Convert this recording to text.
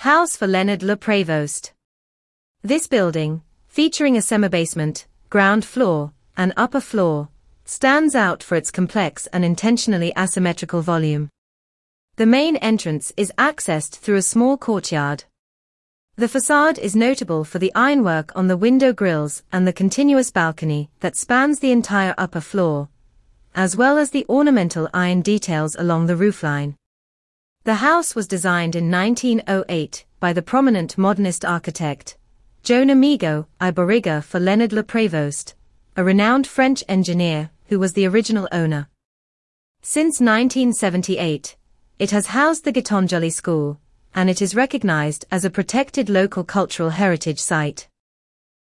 House for Leonard Le Prévost. This building, featuring a semi-basement, ground floor, and upper floor, stands out for its complex and intentionally asymmetrical volume. The main entrance is accessed through a small courtyard. The facade is notable for the ironwork on the window grilles and the continuous balcony that spans the entire upper floor, as well as the ornamental iron details along the roofline. The house was designed in 1908 by the prominent modernist architect, Joan Amigo I Barriga for Leonard Le Prévost, a renowned French engineer who was the original owner. Since 1978, it has housed the Gitanjali School, and it is recognized as a protected local cultural heritage site.